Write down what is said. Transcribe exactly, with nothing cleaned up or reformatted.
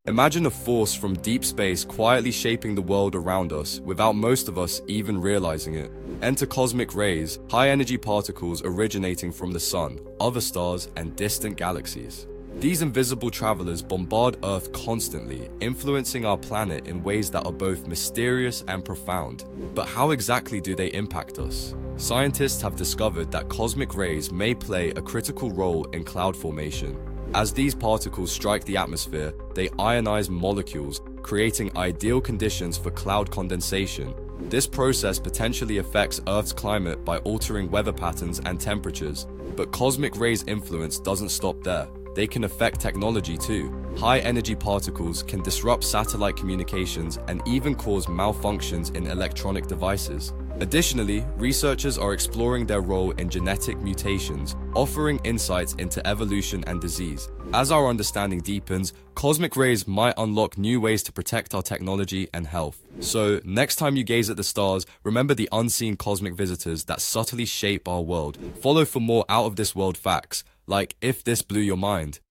Imagine a force from deep space quietly shaping the world around us without most of us even realizing it. Enter cosmic rays, high-energy particles originating from the sun, other stars, and distant galaxies. These invisible travelers bombard Earth constantly, influencing our planet in ways that are both mysterious and profound. But how exactly do they impact us? Scientists have discovered that cosmic rays may play a critical role in cloud formation. As these particles strike the atmosphere, they ionize molecules, creating ideal conditions for cloud condensation. This process potentially affects Earth's climate by altering weather patterns and temperatures. But cosmic rays' influence doesn't stop there. They can affect technology too. High-energy particles can disrupt satellite communications and even cause malfunctions in electronic devices. Additionally, researchers are exploring their role in genetic mutations, offering insights into evolution and disease. As our understanding deepens, cosmic rays might unlock new ways to protect our technology and health. So, next time you gaze at the stars, remember the unseen cosmic visitors that subtly shape our world. Follow for more out-of-this-world facts, like If This Blew Your Mind.